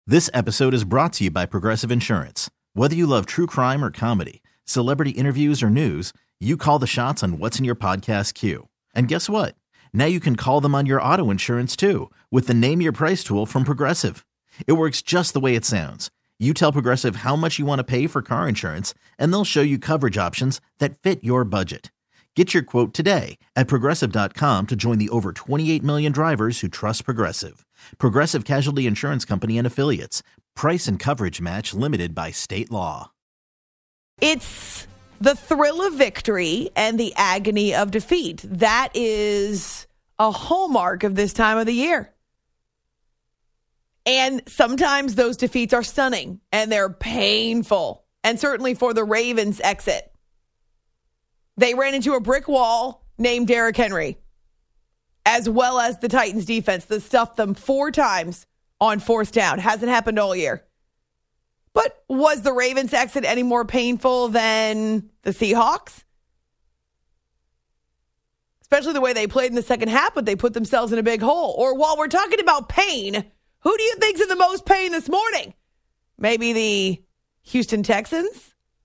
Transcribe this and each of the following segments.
This episode is brought to you by Progressive Insurance. Whether you love true crime or comedy, celebrity interviews or news, you call the shots on what's in your podcast queue. And guess what? Now you can call them on your auto insurance too with the Name Your Price tool from Progressive. It works just the way it sounds. You tell Progressive how much you want to pay for car insurance, and they'll show you coverage options that fit your budget. Get your quote today at Progressive.com to join the over 28 million drivers who trust Progressive. Progressive Casualty Insurance Company and Affiliates. Price and coverage match limited by state law. It's the thrill of victory and the agony of defeat. That is a hallmark of this time of the year. And sometimes those defeats are stunning and they're painful. And certainly for the Ravens' exit, they ran into a brick wall named Derrick Henry, as well as the Titans defense that stuffed them 4 times on fourth down. Hasn't happened all year. But was the Ravens' exit any more painful than the Seahawks? Especially the way they played in the second half, but they put themselves in a big hole. Or while we're talking about pain, who do you think's in the most pain this morning? Maybe the Houston Texans?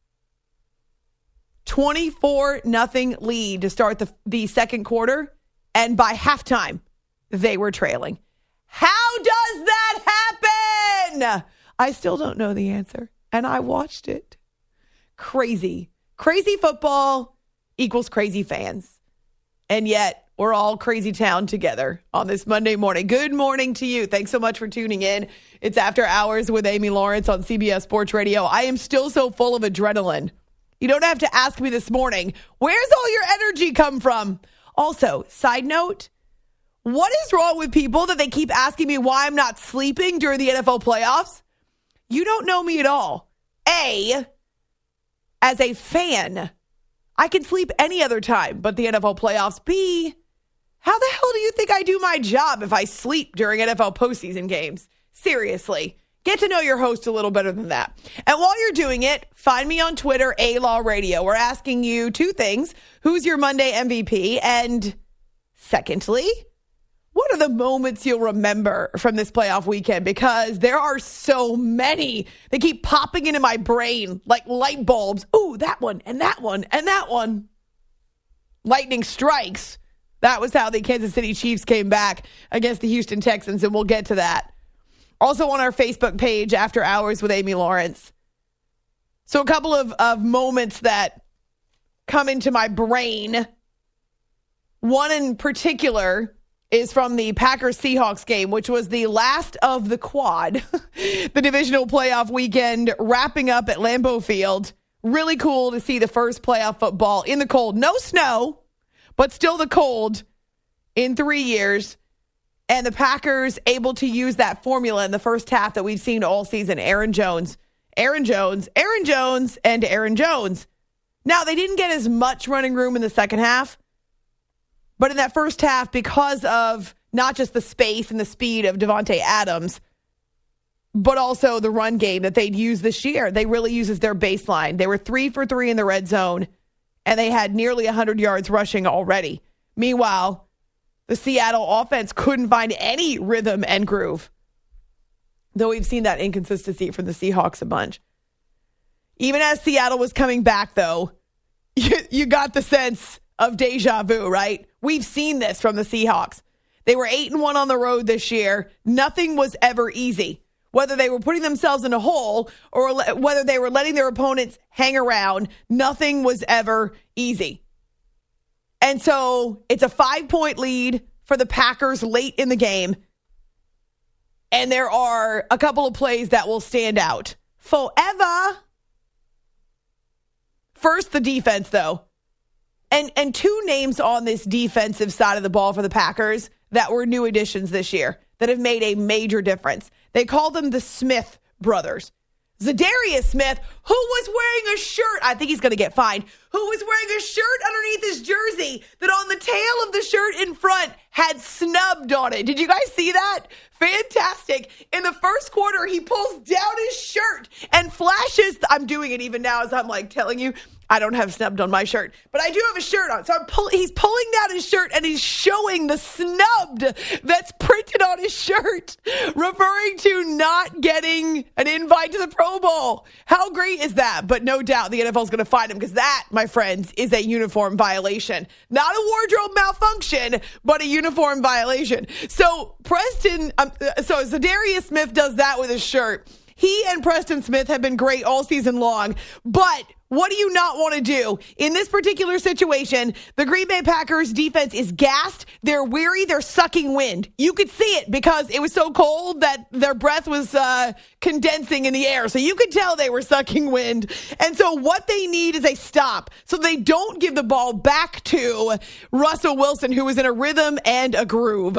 24-0 lead to start the second quarter. And by halftime, they were trailing. How does that happen? I still don't know the answer. And I watched it. Crazy. Crazy football equals crazy fans. And yet, we're all crazy town together on this Monday morning. Good morning to you. Thanks so much for tuning in. It's After Hours with Amy Lawrence on CBS Sports Radio. I am still so full of adrenaline. You don't have to ask me this morning, where's all your energy come from? Also, side note, what is wrong with people that they keep asking me why I'm not sleeping during the NFL playoffs? You don't know me at all. A, as a fan, I can sleep any other time but the NFL playoffs. B, how the hell do you think I do my job if I sleep during NFL postseason games? Seriously. Get to know your host a little better than that. And while you're doing it, find me on Twitter, A-Law Radio. We're asking you 2 things. Who's your Monday MVP? And secondly, what are the moments you'll remember from this playoff weekend? Because there are so many. They keep popping into my brain like light bulbs. Ooh, that one, and that one, and that one. Lightning strikes. That was how the Kansas City Chiefs came back against the Houston Texans, and we'll get to that. Also on our Facebook page, After Hours with Amy Lawrence. So a couple of moments that come into my brain. One in particular is from the Packers-Seahawks game, which was the last of the quad. The divisional playoff weekend wrapping up at Lambeau Field. Really cool to see the first playoff football in the cold. No snow, but still the cold in 3 years. And the Packers able to use that formula in the first half that we've seen all season. Aaron Jones. Now, they didn't get as much running room in the second half. But in that first half, because of not just the space and the speed of Devontae Adams, but also the run game that they'd used this year, they really used as their baseline. They were 3 for 3 in the red zone, and they had nearly 100 yards rushing already. Meanwhile, the Seattle offense couldn't find any rhythm and groove. Though we've seen that inconsistency from the Seahawks a bunch. Even as Seattle was coming back, though, you got the sense of deja vu, right? We've seen this from the Seahawks. They were 8-1 on the road this year. Nothing was ever easy. Whether they were putting themselves in a hole or whether they were letting their opponents hang around, nothing was ever easy. And so it's a 5-point lead for the Packers late in the game. And there are a couple of plays that will stand out forever. First, the defense, though. And 2 names on this defensive side of the ball for the Packers that were new additions this year that have made a major difference. They call them the Smith brothers. Zadarius Smith, who was wearing a shirt, I think he's going to get fined, who was wearing a shirt underneath his jersey that on the tail of the shirt in front had snubbed on it. Did you guys see that? Fantastic. In the first quarter, he pulls down his shirt and flashes, I'm doing it even now as I'm like telling you, I don't have snubbed on my shirt, but I do have a shirt on. So he's pulling down his shirt and he's showing the snubbed that's printed on his shirt, referring to not getting an invite to the Pro Bowl. How great is that? But no doubt the NFL is going to find him because that, my friends, is a uniform violation. Not a wardrobe malfunction, but a uniform violation. So Za'Darius Smith does that with his shirt. He and Preston Smith have been great all season long, but what do you not want to do? In this particular situation, the Green Bay Packers defense is gassed. They're weary. They're sucking wind. You could see it because it was so cold that their breath was condensing in the air. So you could tell they were sucking wind. And so what they need is a stop so they don't give the ball back to Russell Wilson, who is in a rhythm and a groove.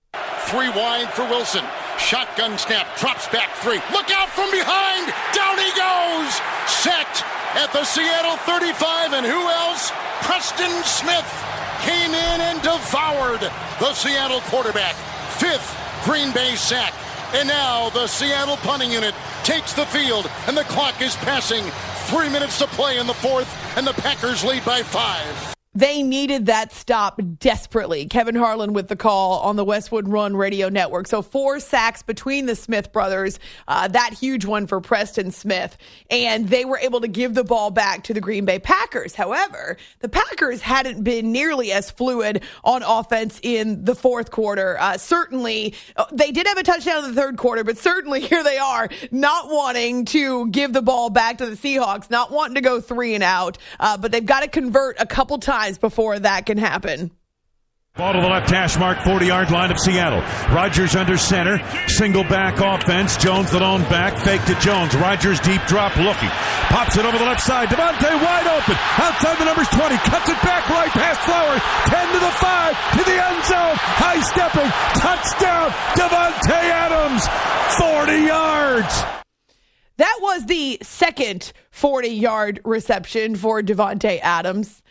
3 wide for Wilson. Shotgun snap, drops back 3. Look out from behind. Down he goes. Sacked at the Seattle 35. And who else? Preston Smith came in and devoured the Seattle quarterback. 5th Green Bay sack. And now the Seattle punting unit takes the field. And the clock is passing. 3 minutes to play in the 4th. And the Packers lead by 5. They needed that stop desperately. Kevin Harlan with the call on the Westwood Run Radio Network. So 4 sacks between the Smith brothers, that huge one for Preston Smith. And they were able to give the ball back to the Green Bay Packers. However, the Packers hadn't been nearly as fluid on offense in the 4th quarter. Certainly, they did have a touchdown in the 3rd quarter, but certainly here they are not wanting to give the ball back to the Seahawks, not wanting to go 3 and out. But they've got to convert a couple times before that can happen. Ball to the left hash mark, 40-yard line of Seattle. Rodgers under center, single back offense. Jones the lone back, fake to Jones. Rodgers deep drop looking. Pops it over the left side. Devontae wide open. Outside the numbers 20. Cuts it back right past Flowers. 10 to the 5 to the end zone. High stepping. Touchdown. Davante Adams. 40 yards. That was the second 40-yard reception for Davante Adams.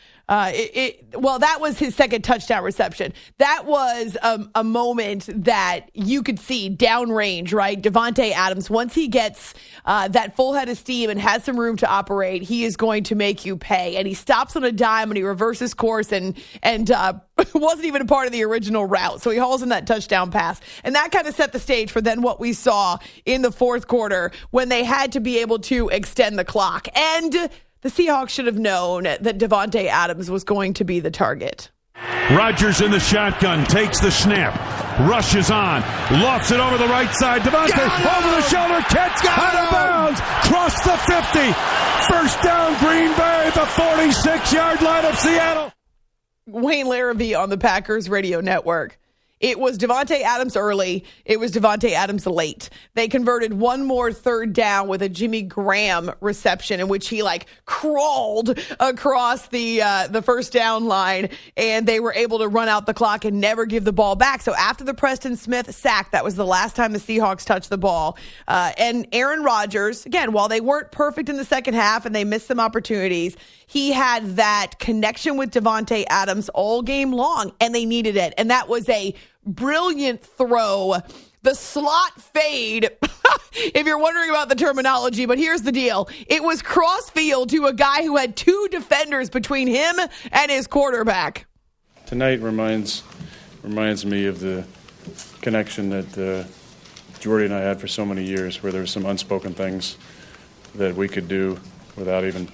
That was his second touchdown reception. That was a moment that you could see downrange, right? Davante Adams, once he gets that full head of steam and has some room to operate, he is going to make you pay. And he stops on a dime and he reverses course and wasn't even a part of the original route. So he hauls in that touchdown pass. And that kind of set the stage for then what we saw in the 4th quarter when they had to be able to extend the clock. And the Seahawks should have known that Davante Adams was going to be the target. Rodgers in the shotgun, takes the snap, rushes on, lofts it over the right side. Davante over the shoulder, catch, out of bounds, cross the 50. First down, Green Bay, the 46-yard line of Seattle. Wayne Larrabee on the Packers radio network. It was Davante Adams early. It was Davante Adams late. They converted one more 3rd down with a Jimmy Graham reception in which he crawled across the first down line, and they were able to run out the clock and never give the ball back. So after the Preston Smith sack, that was the last time the Seahawks touched the ball. And Aaron Rodgers, again, while they weren't perfect in the second half and they missed some opportunities, he had that connection with Davante Adams all game long, and they needed it. And that was a brilliant throw. The slot fade, if you're wondering about the terminology, but here's the deal. It was cross field to a guy who had 2 defenders between him and his quarterback. Tonight reminds me of the connection that Jordy and I had for so many years, where there were some unspoken things that we could do without even,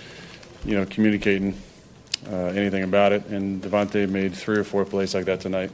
communicating anything about it. And Davante made 3 or 4 plays like that tonight.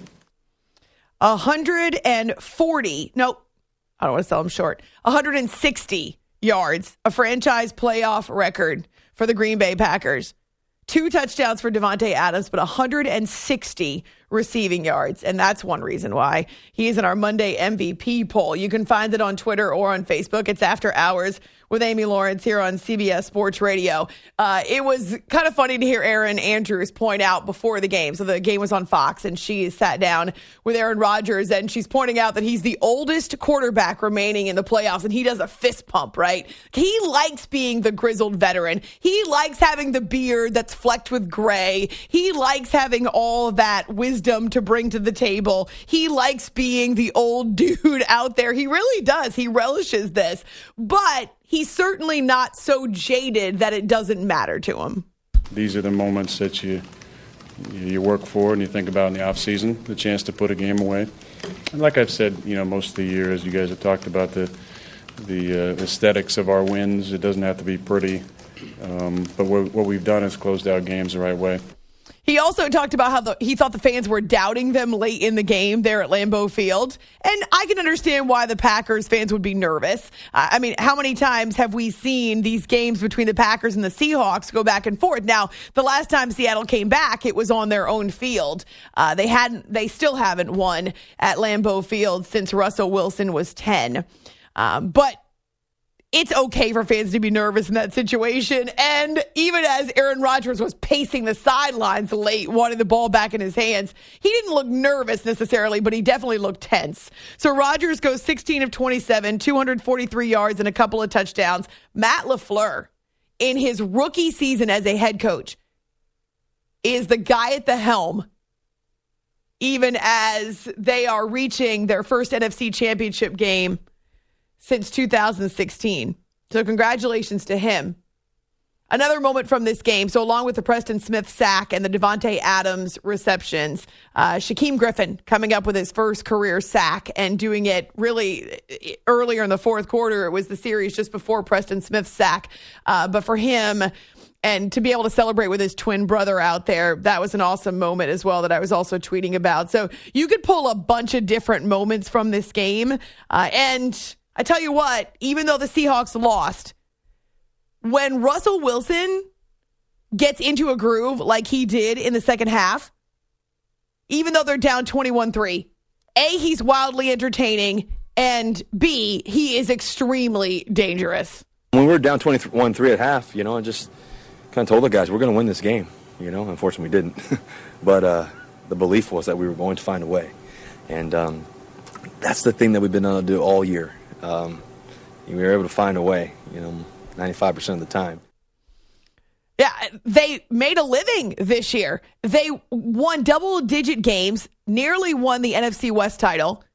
140. Nope. I don't want to sell him short. 160 yards, a franchise playoff record for the Green Bay Packers. 2 touchdowns for Davante Adams, but 160 receiving yards. And that's one reason why he is in our Monday MVP poll. You can find it on Twitter or on Facebook. It's After Hours with Amy Lawrence here on CBS Sports Radio. It was kind of funny to hear Erin Andrews point out before the game. So the game was on Fox, and she sat down with Aaron Rodgers, and she's pointing out that he's the oldest quarterback remaining in the playoffs, and he does a fist pump, right? He likes being the grizzled veteran. He likes having the beard that's flecked with gray. He likes having all of that wisdom wisdom to bring to the table. He likes being the old dude out there. He really does. He relishes this. But he's certainly not so jaded that it doesn't matter to him. These are the moments that you work for and you think about in the off season, the chance to put a game away. And like I've said, most of the year, as you guys have talked about the aesthetics of our wins, it doesn't have to be pretty. But what we've done is closed out games the right way. He also talked about how he thought the fans were doubting them late in the game there at Lambeau Field. And I can understand why the Packers fans would be nervous. I mean, how many times have we seen these games between the Packers and the Seahawks go back and forth? Now, the last time Seattle came back, it was on their own field. They still haven't won at Lambeau Field since Russell Wilson was 10. But it's okay for fans to be nervous in that situation. And even as Aaron Rodgers was pacing the sidelines late, wanting the ball back in his hands, he didn't look nervous necessarily, but he definitely looked tense. So Rodgers goes 16 of 27, 243 yards and a couple of touchdowns. Matt LaFleur, in his rookie season as a head coach, is the guy at the helm, even as they are reaching their first NFC Championship game since 2016. So congratulations to him. Another moment from this game. So along with the Preston Smith sack and the Devontae Adams receptions, Shaquem Griffin coming up with his first career sack and doing it really earlier in the fourth quarter. It was the series just before Preston Smith's sack. But for him, and to be able to celebrate with his twin brother out there, that was an awesome moment as well that I was also tweeting about. So you could pull a bunch of different moments from this game. And I tell you what, even though the Seahawks lost, when Russell Wilson gets into a groove like he did in the second half, even though they're down 21-3, A, he's wildly entertaining, and B, he is extremely dangerous. When we were down 21-3 at half, I just kind of told the guys, we're going to win this game. Unfortunately we didn't. But the belief was that we were going to find a way. And that's the thing that we've been able to do all year. We were able to find a way, 95% of the time. Yeah, they made a living this year. They won double-digit games, nearly won the NFC West title,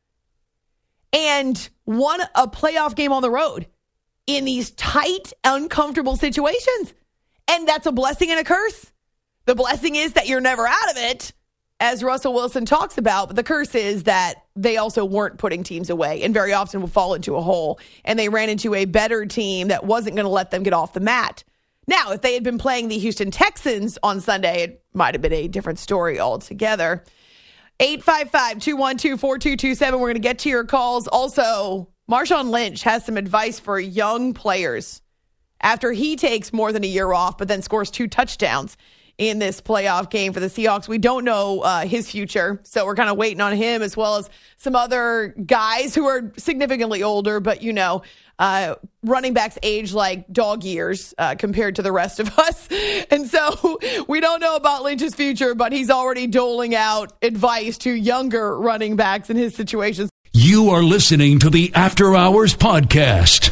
and won a playoff game on the road in these tight, uncomfortable situations. And that's a blessing and a curse. The blessing is that you're never out of it, as Russell Wilson talks about, but the curse is that they also weren't putting teams away and very often will fall into a hole. And they ran into a better team that wasn't going to let them get off the mat. Now, if they had been playing the Houston Texans on Sunday, it might have been a different story altogether. 855-212-4227. We're going to get to your calls. Also, Marshawn Lynch has some advice for young players after he takes more than a year off, but then scores 2 touchdowns in this playoff game for the Seahawks. We don't know his future, so we're kind of waiting on him, as well as some other guys who are significantly older, but running backs age like dog years compared to the rest of us. And so we don't know about Lynch's future, but he's already doling out advice to younger running backs in his situations. You are listening to the After Hours Podcast.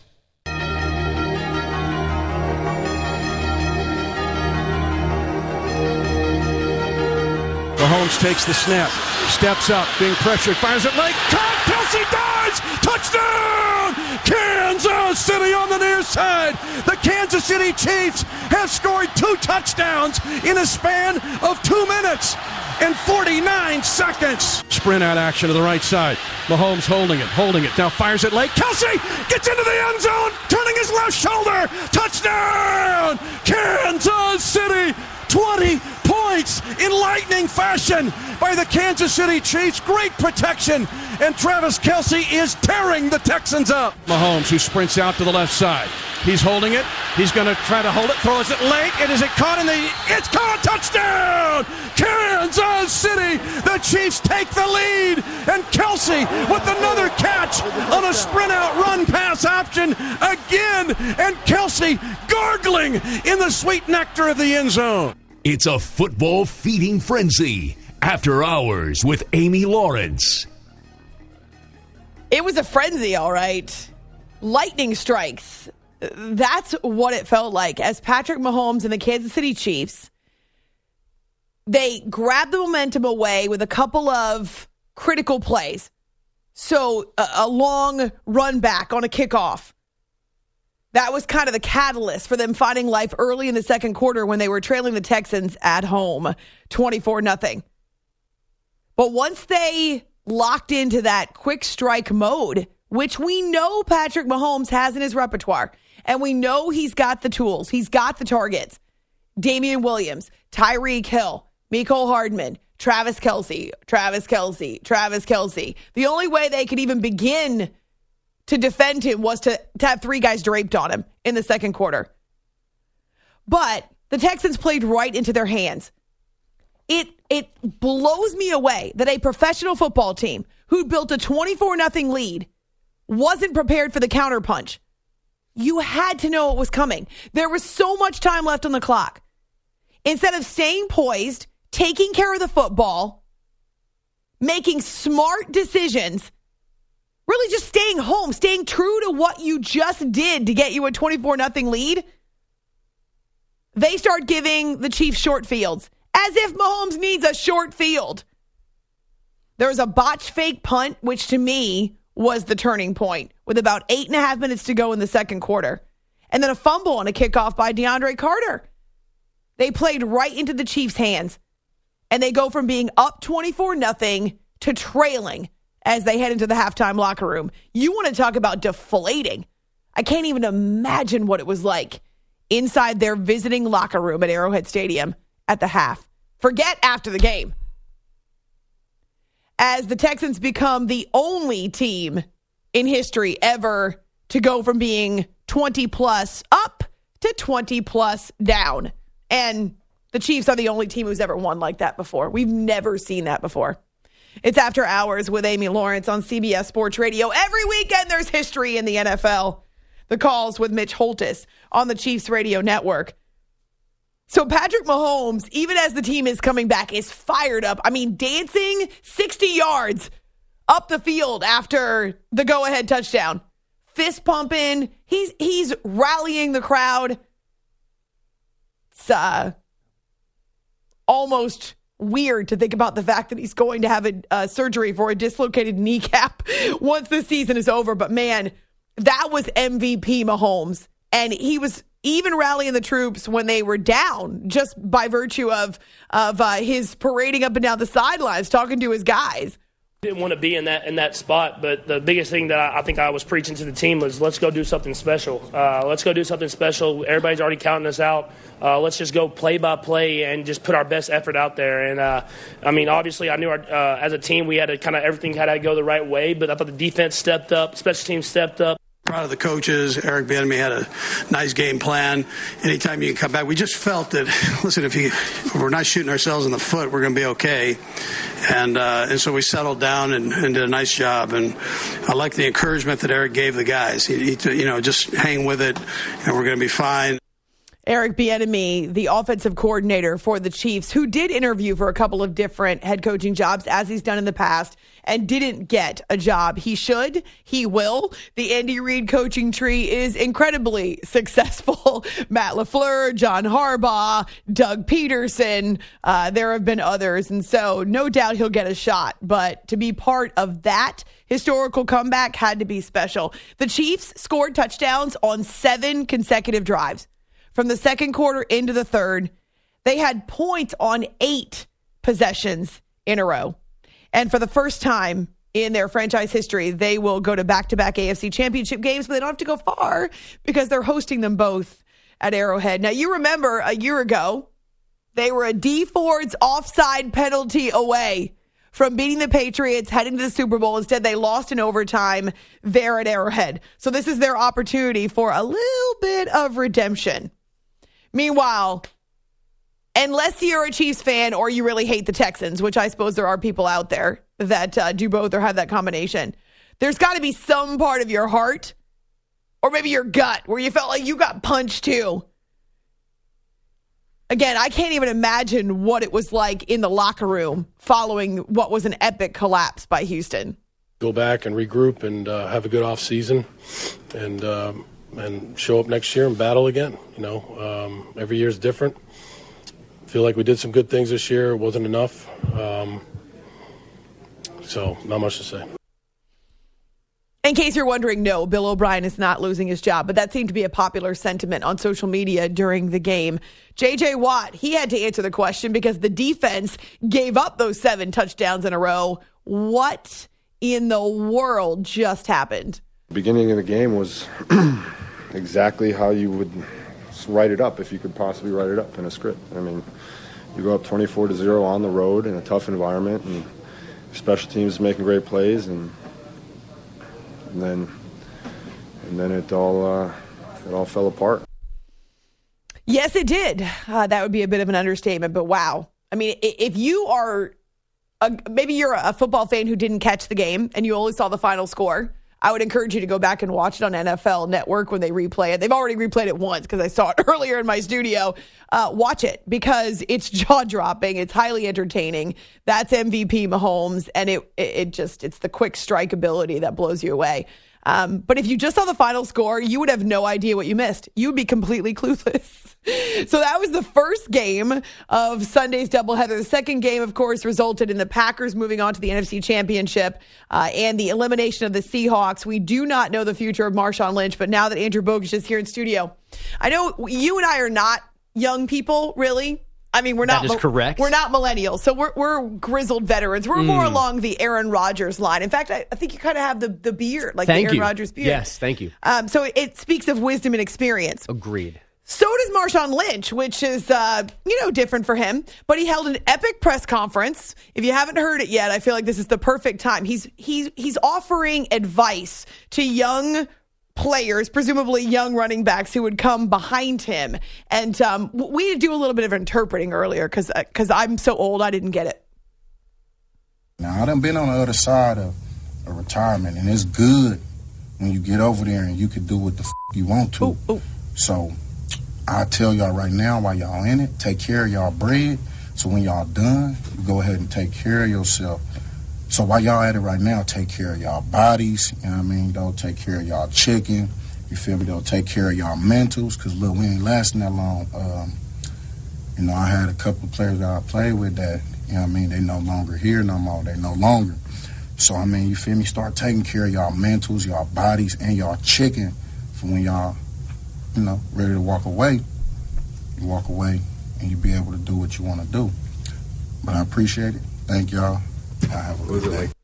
Mahomes takes the snap, steps up, being pressured, fires it late, caught, Kelce dives, touchdown! Kansas City on the near side. The Kansas City Chiefs have scored 2 touchdowns in a span of 2 minutes and 49 seconds. Sprint out action to the right side. Mahomes holding it, now fires it late. Kelce gets into the end zone, turning his left shoulder. Touchdown! Kansas City! 20 points in lightning fashion by the Kansas City Chiefs. Great protection, and Travis Kelce is tearing the Texans up. Mahomes, who sprints out to the left side. He's holding it. He's going to try to hold it. Throws it late. And is it caught in the... It's caught! Touchdown! Kansas City! The Chiefs take the lead. And Kelce with another catch on a sprint out run pass option again. And Kelce gargling in the sweet nectar of the end zone. It's a football feeding frenzy. After Hours with Amy Lawrence. It was a frenzy, all right. Lightning strikes. That's what it felt like as Patrick Mahomes and the Kansas City Chiefs they grabbed the momentum away with a couple of critical plays. So a long run back on a kickoff. That was kind of the catalyst for them finding life early in the second quarter when they were trailing the Texans at home 24-0. But once they locked into that quick strike mode, which we know Patrick Mahomes has in his repertoire, and we know he's got the tools, he's got the targets. Damian Williams, Tyreek Hill, Mecole Hardman, Travis Kelce. The only way they could even begin to defend him was to have three guys draped on him in the second quarter. But the Texans played right into their hands. It blows me away that a professional football team who built a 24-0 lead wasn't prepared for the counterpunch. You had to know it was coming. There was so much time left on the clock. Instead of staying poised, taking care of the football, making smart decisions, really just staying home, staying true to what you just did to get you a 24-0 lead, they start giving the Chiefs short fields, as if Mahomes needs a short field. There was a botched fake punt, which to me was the turning point, with about 8.5 minutes to go in the second quarter. And then a fumble on a kickoff by DeAndre Carter. They played right into the Chiefs' hands. And they go from being up 24-0 to trailing as they head into the halftime locker room. You want to talk about deflating. I can't even imagine what it was like inside their visiting locker room at Arrowhead Stadium at the half. Forget after the game. As the Texans become the only team in history ever to go from being 20-plus up to 20-plus down. And the Chiefs are the only team who's ever won like that before. We've never seen that before. It's After Hours with Amy Lawrence on CBS Sports Radio. Every weekend there's history in the NFL. The Calls with Mitch Holtis on the Chiefs Radio Network. So Patrick Mahomes, even as the team is coming back, is fired up. I mean, dancing 60 yards up the field after the go-ahead touchdown. Fist pumping. He's rallying the crowd. It's almost weird to think about the fact that he's going to have a surgery for a dislocated kneecap once the season is over. But man, that was MVP Mahomes. And he was even rallying the troops when they were down, just by virtue of his parading up and down the sidelines, talking to his guys. Didn't want to be in that spot, but the biggest thing that I think I was preaching to the team was, let's go do something special. Let's go do something special. Everybody's already counting us out. Let's just go play by play and just put our best effort out there. And I mean, obviously, I knew as a team we had to kind of everything had to go the right way. But I thought the defense stepped up, special teams stepped up. Proud of the coaches. Eric Bieniemy had a nice game plan. Anytime you can come back, we just felt that, listen, if we're not shooting ourselves in the foot, we're going to be okay. And so we settled down and did a nice job. And I like the encouragement that Eric gave the guys. He just hang with it, and we're going to be fine. Eric Bieniemy, the offensive coordinator for the Chiefs, who did interview for a couple of different head coaching jobs, as he's done in the past, and didn't get a job. He should. He will. The Andy Reid coaching tree is incredibly successful. Matt LaFleur, John Harbaugh, Doug Peterson. There have been others. And so no doubt he'll get a shot. But to be part of that historical comeback had to be special. The Chiefs scored touchdowns on 7 consecutive drives. From the second quarter into the third, they had points on 8 possessions in a row. And for the first time in their franchise history, they will go to back-to-back AFC championship games, but they don't have to go far because they're hosting them both at Arrowhead. Now, you remember a year ago, they were a Dee Ford's offside penalty away from beating the Patriots, heading to the Super Bowl. Instead, they lost in overtime there at Arrowhead. So this is their opportunity for a little bit of redemption. Meanwhile, unless you're a Chiefs fan or you really hate the Texans, which I suppose there are people out there that do both or have that combination, there's got to be some part of your heart or maybe your gut where you felt like you got punched too. Again, I can't even imagine what it was like in the locker room following what was an epic collapse by Houston. Go back and regroup and have a good off season and show up next year and battle again. Every year is different. feel like we did some good things this year. It wasn't enough. So not much to say. In case you're wondering, no, Bill O'Brien is not losing his job, but that seemed to be a popular sentiment on social media during the game. J.J. Watt, he had to answer the question because the defense gave up those 7 touchdowns in a row. What in the world just happened? The beginning of the game was exactly how you would write it up, if you could possibly write it up in a script. I mean, you go up 24-0 on the road in a tough environment, and special teams making great plays, and then it all fell apart. Yes, it did. That would be a bit of an understatement, but wow. I mean, if you are maybe you're a football fan who didn't catch the game and you only saw the final score, I would encourage you to go back and watch it on NFL Network when they replay it. They've already replayed it once because I saw it earlier in my studio. Watch it because it's jaw-dropping. It's highly entertaining. That's MVP Mahomes, and it's the quick strike ability that blows you away. But if you just saw the final score, you would have no idea what you missed. You would be completely clueless. So that was the first game of Sunday's doubleheader. The second game, of course, resulted in the Packers moving on to the NFC Championship and the elimination of the Seahawks. We do not know the future of Marshawn Lynch, but now that Andrew Bogusch is here in studio, I know you and I are not young people, really. I mean, we're not. That is correct. We're not millennials, so we're grizzled veterans. We're more along the Aaron Rodgers line. In fact, I think you kind of have the beard, like the Aaron Rodgers beard. Yes, thank you. So it speaks of wisdom and experience. Agreed. So does Marshawn Lynch, which is different for him. But he held an epic press conference. If you haven't heard it yet, I feel like this is the perfect time. He's offering advice to young players, presumably young running backs who would come behind him. And we had to do a little bit of interpreting earlier because I'm so old, I didn't get it. Now, I done been on the other side of a retirement, and it's good when you get over there and you can do what the you want to. Ooh. So I tell y'all right now, while y'all in it, take care of y'all bread. So when y'all done, you go ahead and take care of yourself. So while y'all at it right now, take care of y'all bodies, you know what I mean? Don't take care of y'all chicken, you feel me? Don't take care of y'all mentals, because, look, we ain't lasting that long. I had a couple of players that I played with that, you know what I mean, they no longer here no more, they no longer. So, I mean, you feel me? Start taking care of y'all mentals, y'all bodies, and y'all chicken for when y'all, ready to walk away. You walk away, and you be able to do what you want to do. But I appreciate it. Thank y'all. I have a good day.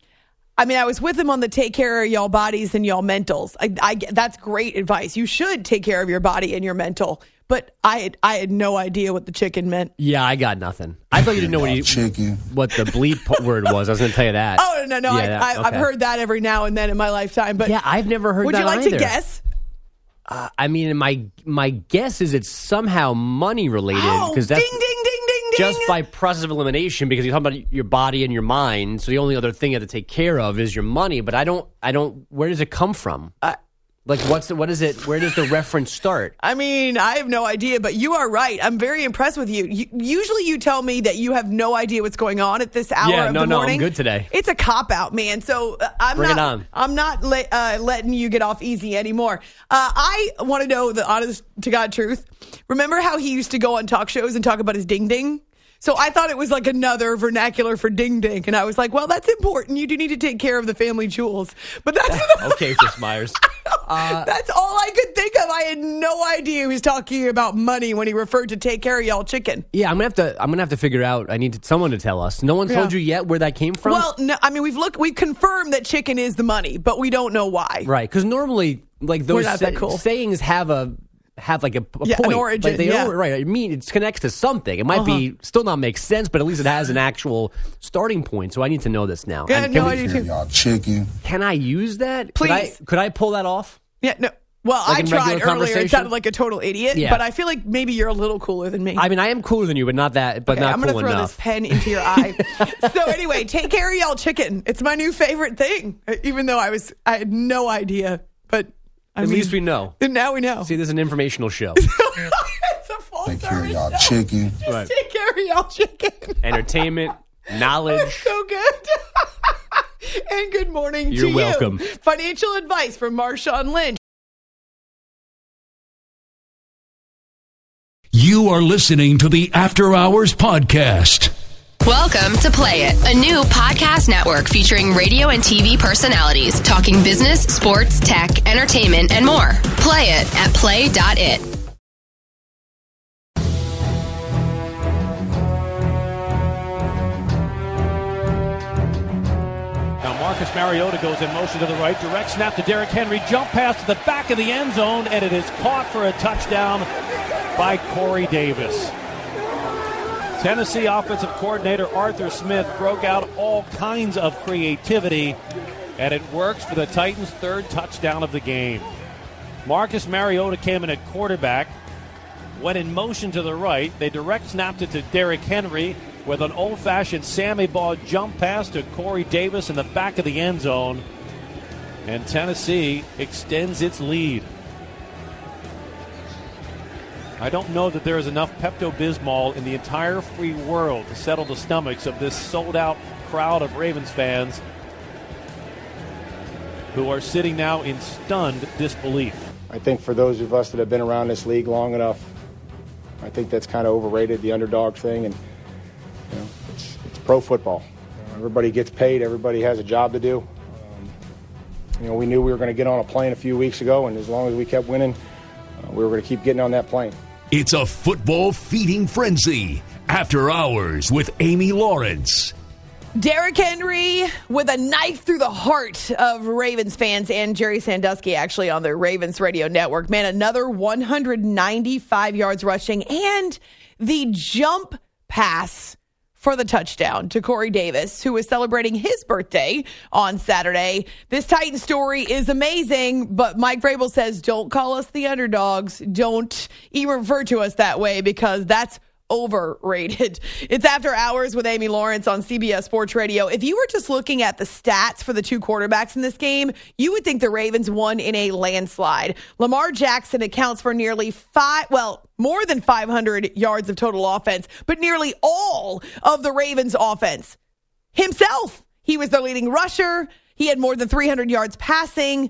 I mean, I was with him on the take care of y'all bodies and y'all mentals. That's great advice. You should take care of your body and your mental. But I had no idea what the chicken meant. Yeah, I got nothing. I thought you didn't know what the bleep word was. I was going to tell you that. Oh, no. Yeah, I've heard that every now and then in my lifetime. But yeah, I've never heard that either. Would you like to guess? I mean, my guess is it's somehow money related. Oh, ding, ding, ding, ding, ding. Just by process of elimination, because you're talking about your body and your mind. So the only other thing you have to take care of is your money. But I don't. Where does it come from? What is it? Where does the reference start? I mean, I have no idea, but you are right. I'm very impressed with you. Usually you tell me that you have no idea what's going on at this hour of the morning. No, I'm good today. It's a cop-out, man. So Bring it on. I'm not letting you get off easy anymore. I want to know the honest-to-God truth. Remember how he used to go on talk shows and talk about his ding-ding? So I thought it was like another vernacular for ding-ding. And I was like, well, that's important. You do need to take care of the family jewels. But that's... Okay, Chris Myers. That's all I could think of. I had no idea he was talking about money when he referred to take care of y'all chicken. Yeah, I'm gonna have to figure out. I need someone to tell us. No one told you yet where that came from? Well, no, I mean, we've confirmed that chicken is the money, but we don't know why. Right, because normally, like, those sayings have a point. An origin. Right. I mean, it connects to something. It might be still not make sense, but at least it has an actual starting point. So I need to know this now. I do too. Y'all chicken. Can I use that? Please. Could I pull that off? Yeah, no. Well, I tried earlier. It sounded like a total idiot, but I feel like maybe you're a little cooler than me. I mean, I am cooler than you, but not that. But not cool enough. I'm going to throw this pen into your eye. So anyway, take care of y'all chicken. It's my new favorite thing, even though I had no idea. But at least we know. Now we know. See, this is an informational show. It's a full take care of y'all show. Chicken. Just take care of y'all chicken. Entertainment, knowledge. So good. And good morning to you. You're welcome. Financial advice from Marshawn Lynch. You are listening to the After Hours Podcast. Welcome to Play It, a new podcast network featuring radio and TV personalities talking business, sports, tech, entertainment, and more. Play it at play.it. Now Marcus Mariota goes in motion to the right, direct snap to Derrick Henry, jump pass to the back of the end zone, and it is caught for a touchdown by Corey Davis. Tennessee offensive coordinator Arthur Smith broke out all kinds of creativity, and it works for the Titans' third touchdown of the game. Marcus Mariota came in at quarterback, went in motion to the right. They direct snapped it to Derrick Henry with an old-fashioned Sammy ball jump pass to Corey Davis in the back of the end zone, and Tennessee extends its lead. I don't know that there is enough Pepto-Bismol in the entire free world to settle the stomachs of this sold-out crowd of Ravens fans who are sitting now in stunned disbelief. I think for those of us that have been around this league long enough, I think that's kind of overrated, the underdog thing, and it's pro football. Everybody gets paid. Everybody has a job to do. We knew we were going to get on a plane a few weeks ago, and as long as we kept winning, we were going to keep getting on that plane. It's a football feeding frenzy. After Hours with Amy Lawrence. Derrick Henry with a knife through the heart of Ravens fans and Jerry Sandusky actually on the Ravens radio network. Man, another 195 yards rushing and the jump pass for the touchdown to Corey Davis, who was celebrating his birthday on Saturday. This Titan story is amazing, but Mike Vrabel says, don't call us the underdogs. Don't even refer to us that way because that's overrated. It's After Hours with Amy Lawrence on CBS Sports Radio. If you were just looking at the stats for the two quarterbacks in this game, you would think the Ravens won in a landslide. Lamar Jackson accounts for nearly more than 500 yards of total offense, but nearly all of the Ravens' offense himself. He was their leading rusher. He had more than 300 yards passing.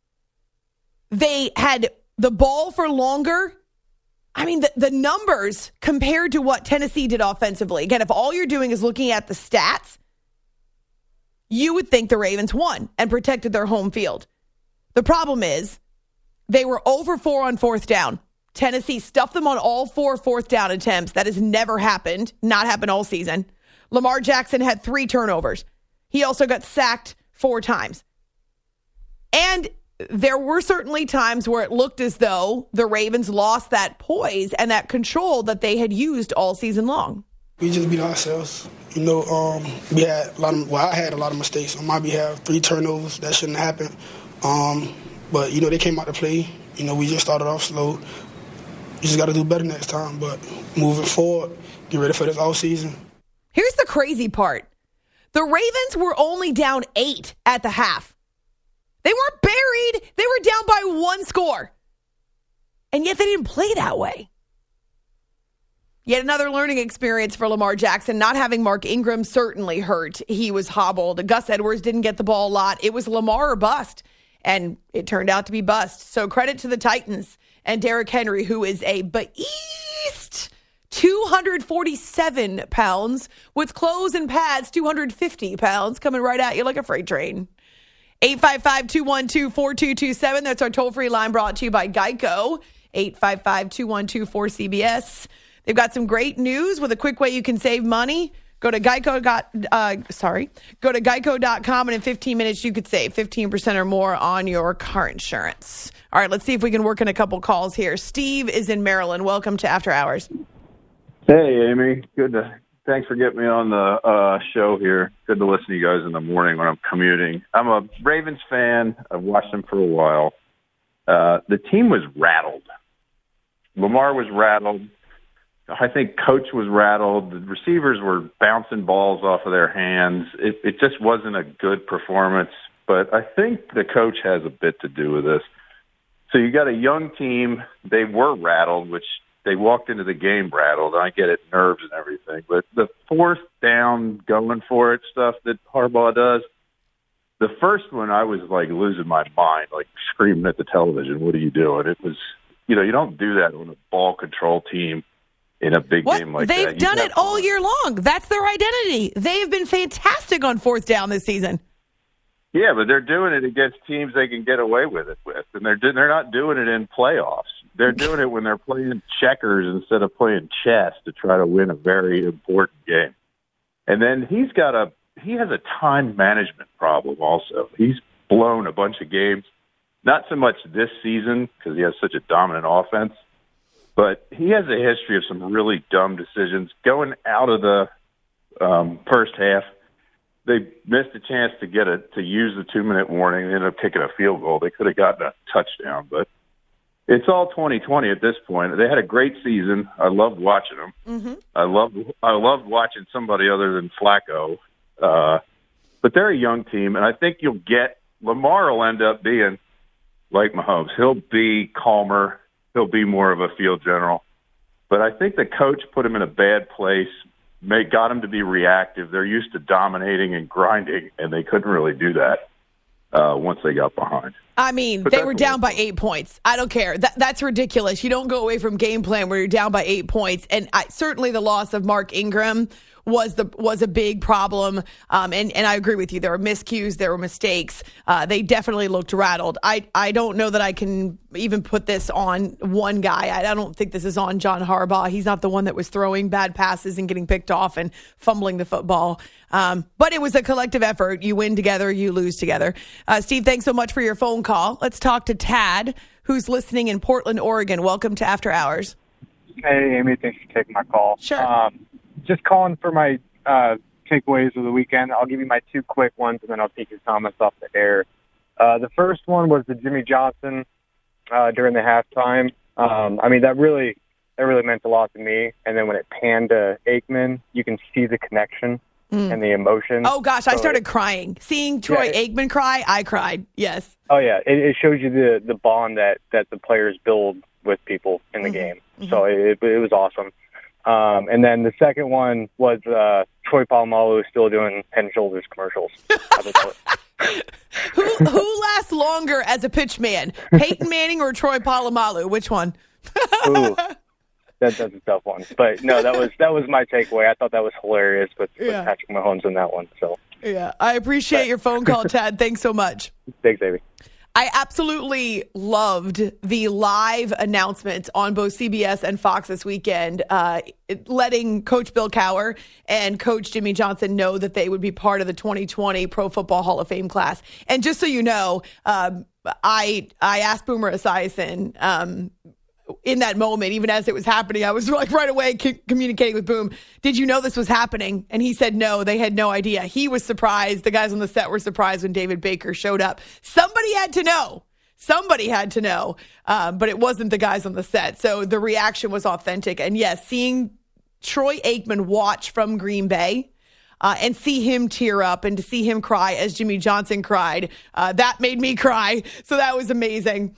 They had the ball for longer. I mean, the numbers compared to what Tennessee did offensively. Again, if all you're doing is looking at the stats, you would think the Ravens won and protected their home field. The problem is they were 0 for 4 on fourth down. Tennessee stuffed them on all 4 fourth down attempts. That has never happened, not happened all season. Lamar Jackson had 3 turnovers. He also got sacked 4 times. And there were certainly times where it looked as though the Ravens lost that poise and that control that they had used all season long. We just beat ourselves. We had I had a lot of mistakes on my behalf, 3 turnovers. That shouldn't happen. But, they came out to play. We just started off slow. We just got to do better next time. But moving forward, get ready for this all season. Here's the crazy part. The Ravens were only down 8 at the half. They weren't buried. They were down by 1 score. And yet they didn't play that way. Yet another learning experience for Lamar Jackson. Not having Mark Ingram certainly hurt. He was hobbled. Gus Edwards didn't get the ball a lot. It was Lamar or bust. And it turned out to be bust. So credit to the Titans and Derrick Henry, who is a beast. 247 pounds with clothes and pads, 250 pounds coming right at you like a freight train. 855-212-4227. That's our toll-free line brought to you by Geico. 855-212-4CBS. They've got some great news with a quick way you can save money. Go to Geico.com, and in 15 minutes you could save 15% or more on your car insurance. All right, let's see if we can work in a couple calls here. Steve is in Maryland. Welcome to After Hours. Hey, Amy. Thanks for getting me on the show here. Good to listen to you guys in the morning when I'm commuting. I'm a Ravens fan. I've watched them for a while. The team was rattled. Lamar was rattled. I think Coach was rattled. The receivers were bouncing balls off of their hands. It just wasn't a good performance. But I think the coach has a bit to do with this. So you got a young team. They were rattled, which they walked into the game rattled. I get it, nerves and everything. But the fourth down, going for it stuff that Harbaugh does, the first one I was like losing my mind, like screaming at the television, what are you doing? you don't do that on a ball control team in a big game like that. They've done it all year long. That's their identity. They have been fantastic on fourth down this season. Yeah, but they're doing it against teams they can get away with it with, and they're not doing it in playoffs. They're doing it when they're playing checkers instead of playing chess to try to win a very important game. And then he has a time management problem also. He's blown a bunch of games, not so much this season because he has such a dominant offense, but he has a history of some really dumb decisions going out of the first half. They missed a chance to use the 2-minute warning. They ended up kicking a field goal. They could have gotten a touchdown, but it's all 2020 at this point. They had a great season. I loved watching them. Mm-hmm. I loved watching somebody other than Flacco. But they're a young team, and I think Lamar will end up being like Mahomes. He'll be calmer. He'll be more of a field general. But I think the coach put him in a bad place, got him to be reactive. They're used to dominating and grinding, and they couldn't really do that once they got behind. I mean, they were down by 8 points. I don't care. That's ridiculous. You don't go away from game plan where you're down by 8 points. And certainly the loss of Mark Ingram was a big problem. And I agree with you. There were miscues. There were mistakes. They definitely looked rattled. I don't know that I can even put this on one guy. I don't think this is on John Harbaugh. He's not the one that was throwing bad passes and getting picked off and fumbling the football. But it was a collective effort. You win together, you lose together. Steve, thanks so much for your phone call. Let's talk to Tad, who's listening in Portland, Oregon. Welcome to After Hours. Hey, Amy. Thanks for taking my call. Sure. Just calling for my takeaways of the weekend. I'll give you my two quick ones, and then I'll take your comments off the air. The first one was the Jimmy Johnson during the halftime. I mean, that really meant a lot to me. And then when it panned to Aikman, you can see the connection and the emotion. Oh, gosh, I started crying. Seeing Troy Aikman cry, I cried. Yes. Oh, yeah. It shows you the bond that the players build with people in the game. Mm-hmm. So it was awesome. And then the second one was Troy Polamalu still doing Head and Shoulders commercials. Who lasts longer as a pitch man, Peyton Manning or Troy Polamalu? Which one? Ooh, that's a tough one. But no, that was my takeaway. I thought that was hilarious with Patrick Mahomes in that one. So yeah, I appreciate your phone call, Tad. Thanks so much. Thanks, Amy. I absolutely loved the live announcements on both CBS and Fox this weekend, letting Coach Bill Cowher and Coach Jimmy Johnson know that they would be part of the 2020 Pro Football Hall of Fame class. And just so you know, I asked Boomer Esiason in that moment, even as it was happening, I was like right away communicating with Boom. Did you know this was happening? And he said no, they had no idea. He was surprised. The guys on the set were surprised when David Baker showed up. Somebody had to know. But it wasn't the guys on the set. So the reaction was authentic. And yes, seeing Troy Aikman watch from Green Bay and see him tear up and to see him cry as Jimmy Johnson cried, that made me cry. So that was amazing.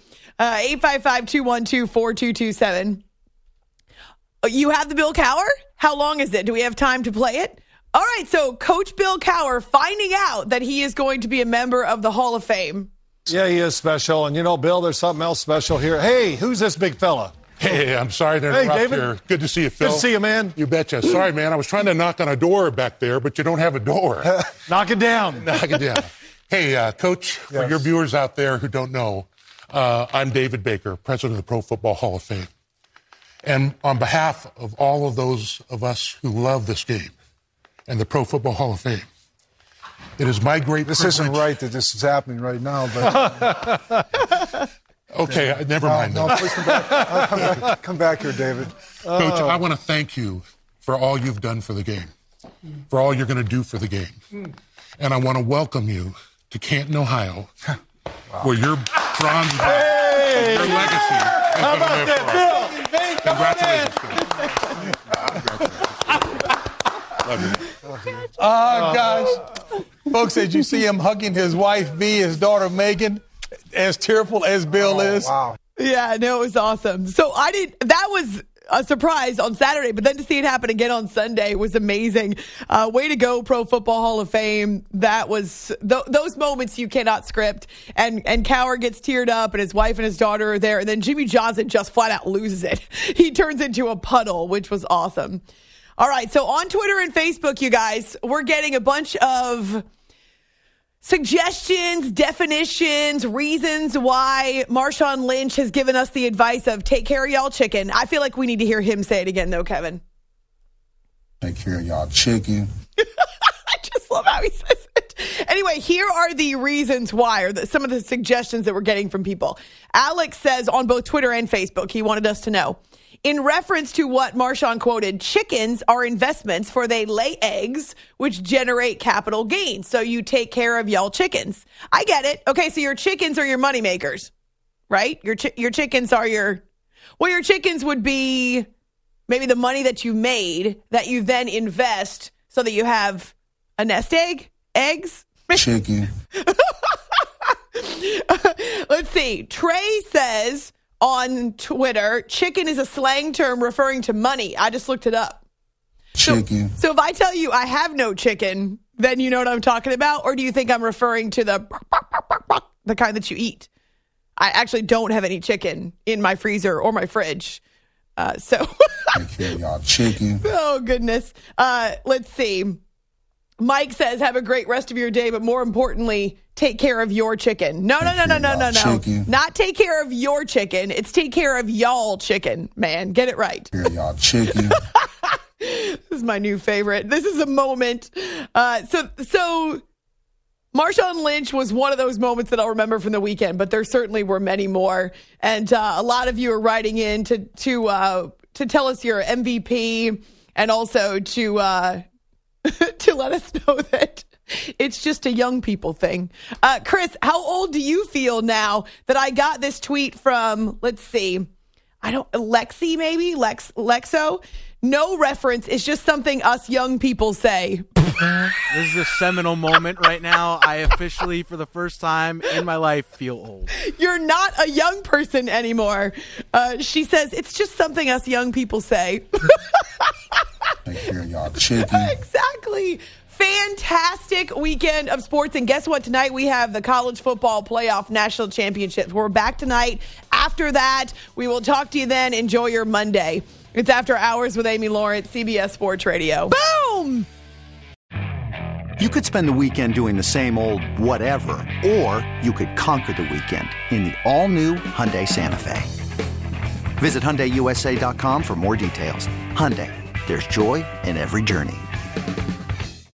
855-212-4227. You have the Bill Cowher? How long is it? Do we have time to play it? All right, so Coach Bill Cowher finding out that he is going to be a member of the Hall of Fame. Yeah, he is special. And, you know, Bill, there's something else special here. Hey, who's this big fella? Hey, I'm sorry to interrupt David. here. Good to see you, Phil. Good to see you, man. You betcha. Sorry, man. I was trying to knock on a door back there, but you don't have a door. Knock it down. Knock it down. Hey, Coach, for your viewers out there who don't know, I'm David Baker, president of the Pro Football Hall of Fame. And on behalf of all of those of us who love this game and the Pro Football Hall of Fame, it is my great privilege. This isn't right that this is happening right now, but... Okay, never mind. No, please come back. Come back here, David. Coach, I want to thank you for all you've done for the game, for all you're going to do for the game. And I want to welcome you to Canton, Ohio, where your bronze your legacy is How going to about live that, forever. Congratulations. Love you. Oh, gosh. Folks, did you see him hugging his wife, V, his daughter, Megan? As tearful as Bill is. Wow. Yeah, no, it was awesome. So that was a surprise on Saturday, but then to see it happen again on Sunday was amazing. Way to go, Pro Football Hall of Fame. That was those moments you cannot script. And Cowher gets teared up, and his wife and his daughter are there, and then Jimmy Johnson just flat out loses it. He turns into a puddle, which was awesome. All right, so on Twitter and Facebook, you guys, we're getting a bunch of suggestions, definitions, reasons why Marshawn Lynch has given us the advice of take care of y'all chicken. I feel like we need to hear him say it again, though, Kevin. Take care of y'all chicken. I just love how he says it. Anyway, here are the reasons why, or some of the suggestions that we're getting from people. Alex says on both Twitter and Facebook, he wanted us to know. In reference to what Marshawn quoted, chickens are investments for they lay eggs, which generate capital gains. So you take care of y'all chickens. I get it. Okay, so your chickens are your money makers, right? Your chickens are your chickens would be maybe the money that you made that you then invest so that you have a nest egg, eggs. Chicken. Let's see. Trey says on Twitter, chicken is a slang term referring to money. I just looked it up. Chicken. So if I tell you I have no chicken, then you know what I'm talking about? Or do you think I'm referring to the kind that you eat? I actually don't have any chicken in my freezer or my fridge. Take care of y'all chicken. Oh, goodness. Let's see. Mike says, have a great rest of your day, but more importantly, take care of your chicken. No. Chicken. Not take care of your chicken. It's take care of y'all chicken, man. Get it right. Take care of y'all chicken. This is my new favorite. This is a moment. So Marshawn Lynch was one of those moments that I'll remember from the weekend, but there certainly were many more. And a lot of you are writing in to tell us your MVP and also to let us know that it's just a young people thing. Chris, how old do you feel now that I got this tweet from, let's see, Lexi maybe? Lexo? No reference. It's just something us young people say. This is a seminal moment right now. I officially, for the first time in my life, feel old. You're not a young person anymore. She says, it's just something us young people say. Take care of y'all chicken. Exactly. Fantastic weekend of sports. And guess what? Tonight we have the college football playoff national championships. We're back tonight. After that, we will talk to you then. Enjoy your Monday. It's After Hours with Amy Lawrence, CBS Sports Radio. Boom! You could spend the weekend doing the same old whatever, or you could conquer the weekend in the all-new Hyundai Santa Fe. Visit HyundaiUSA.com for more details. Hyundai, there's joy in every journey.